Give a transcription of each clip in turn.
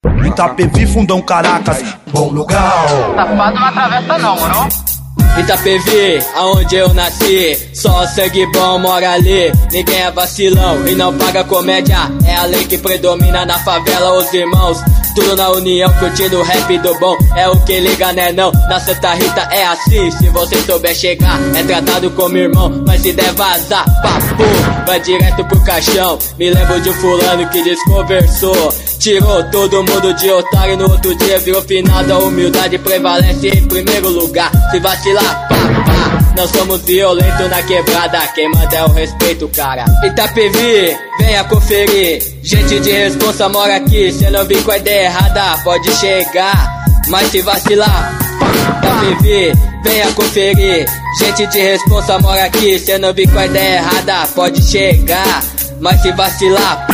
Itapevi, Fundão, Caracas, bom lugar. Safado não atravessa não, moro? Itapevi, aonde eu nasci, só sangue bom mora ali. Ninguém é vacilão e não paga comédia. É a lei que predomina na favela, os irmãos tudo na união, curtindo o rap do bom. É o que liga, né não? Na Santa Rita é assim, se você souber chegar é tratado como irmão, mas se der vazar, papo, vai direto pro caixão. Me lembro de um fulano que desconversou, tirou todo mundo de otário e no outro dia virou finado. A humildade prevalece em primeiro lugar. Se vacilar, pá, pá, nós somos violentos na quebrada. Quem manda é o respeito, cara. Itapevi, venha conferir. Gente de responsa mora aqui. Cê não viu com a ideia errada, pode chegar, mas se vacilar, Itapevi, venha conferir. Gente de responsa mora aqui. Cê não viu com a ideia errada, pode chegar, mas se vacilar.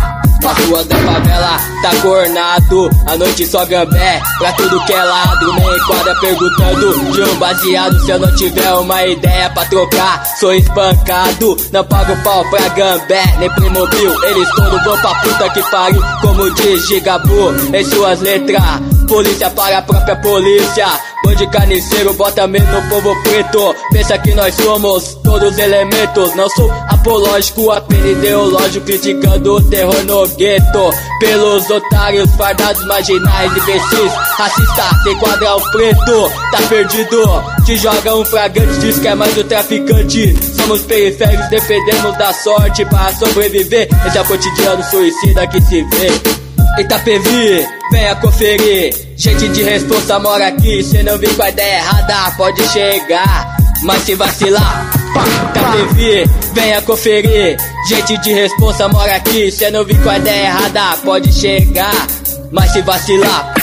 As ruas da favela tá cornado, a noite só gambé pra tudo que é lado. Nem enquadra perguntando de um baseado. Se eu não tiver uma ideia pra trocar, sou espancado. Não pago pau pra gambé, nem Playmobil. Eles todos vão pra puta que pariu, como diz Gigabu em suas letras. Polícia para a própria polícia, bonde carniceiro bota medo no povo preto. Pensa que nós somos todos elementos. Não sou apológico, apenas ideológico, criticando o terror no gueto. Pelos otários, fardados, marginais, imbecis, racista, sem quadrar o preto. Tá perdido, te joga um fragante, diz que é mais o traficante. Somos periféricos, dependemos da sorte para sobreviver. Esse é o cotidiano suicida que se vê. Itapevi, venha conferir. Gente de responsa mora aqui. Cê não viu com a ideia errada, pode chegar, mas se vacilar, Itapevi, venha conferir. Gente de responsa mora aqui. Cê não viu com a ideia errada, pode chegar, mas se vacilar.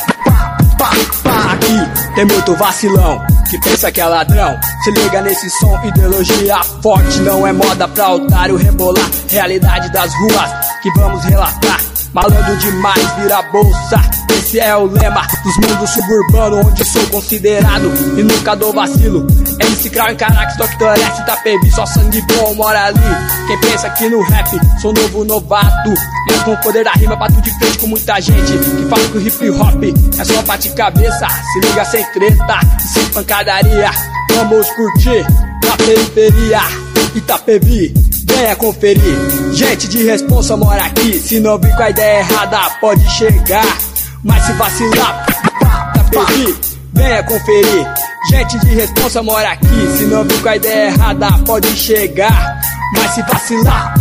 Aqui tem muito vacilão que pensa que é ladrão. Se liga nesse som, ideologia forte. Não é moda pra otário rebolar. Realidade das ruas que vamos relatar. Malandro demais, vira bolsa. Esse é o lema dos mundos suburbanos, onde sou considerado e nunca dou vacilo. MC Crown em Caracas, Dr. S, Itapevi, só sangue bom mora ali. Quem pensa que no rap sou novo novato, mas com o poder da rima bato de frente com muita gente que fala que o hip hop é só bate cabeça. Se liga sem treta e sem pancadaria. Vamos curtir na periferia. Itapevi, venha conferir. Gente de responsa mora aqui. Se não vir com a ideia errada, pode chegar, mas se vacilar, Itapevi, venha conferir. Gente de responsa mora aqui. Se não vir com a ideia errada, pode chegar, mas se vacilar,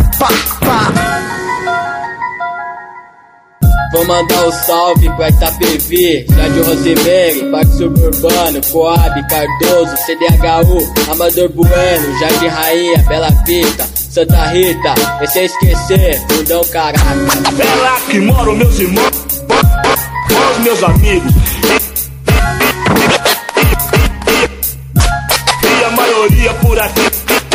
Vou mandar um salve pra Itapevi, Jardim Rosemary, Parque Suburbano, Coab, Cardoso, CDHU, Amador Bueno, Jardim Rainha, Bela Vista, Santa Rita, e sem esquecer, Fundão, Caracas. É lá que moram meus irmãos, os meus amigos, e a maioria por aqui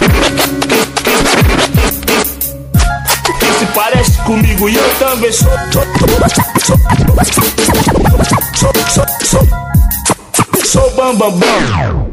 se parece comigo e eu também sou bam bam bam.